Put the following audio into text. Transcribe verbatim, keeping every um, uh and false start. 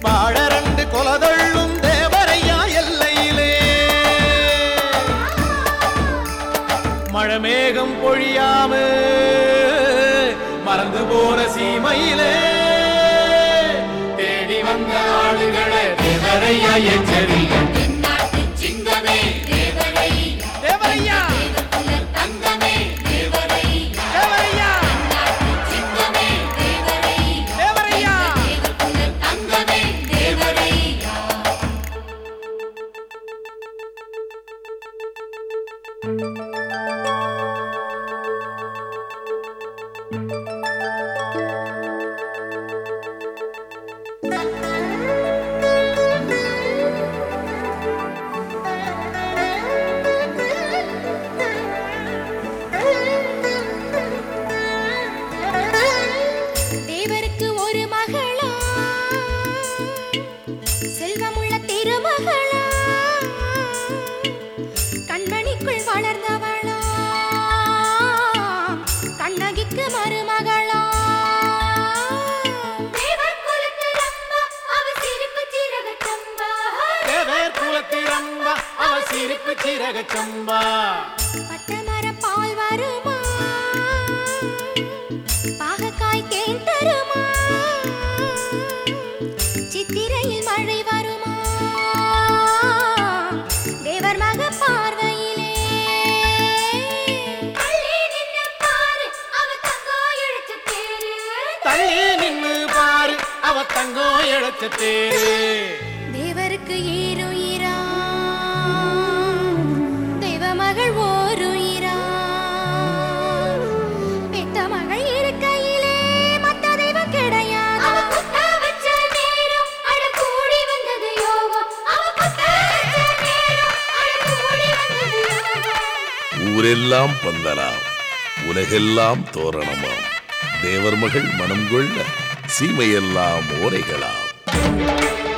வாழரண்டு கொலதள்ளும் தேவரையா எல்லையிலே மழமேகம் பொழியாம மறந்து போன சீமையிலே தேடி வந்த ஆளுகளை தேவரையா எச்சரிக்கை வளர்ந்தவளா கண்ணகிக்கு மருமகளா தேவர் குலத்திரம்பா அவ சிரிப்பு சிறகச்சம்பா தேவர் குலத்திரம்பா அவ சிரிப்பு சிறகச்சம்பா பட்டமர பால் வருமா பாகக்காய் தேன் தருமா சித்திரையில் மழை வருமா தேவர் மக பார்வை தங்கோ எழுத்த தேரு தேவருக்கு ஈருயிரா தெய்வ மகள் ஓருயிரா பெத்த மகள் இருக்கையிலே மத்த தெய்வம் கிடையாது ஊரெல்லாம் பந்தலாம் உலகெல்லாம் தோரணமாம் தேவர் மகள் மனம் கொள்ள சீமையெல்லாம் ஓரைகளாம்.